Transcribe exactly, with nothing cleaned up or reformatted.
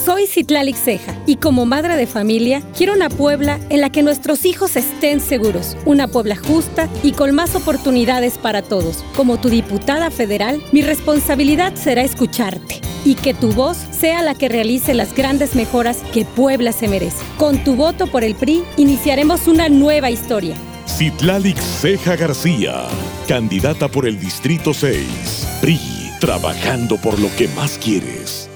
Soy Citlali Ceja y como madre de familia quiero una Puebla en la que nuestros hijos estén seguros, una Puebla justa y con más oportunidades para todos. Como tu diputada federal, mi responsabilidad será escucharte y que tu voz sea la que realice las grandes mejoras que Puebla se merece. Con tu voto por el P R I, iniciaremos una nueva historia. Citlali Ceja García, candidata por el Distrito seis. P R I, trabajando por lo que más quieres.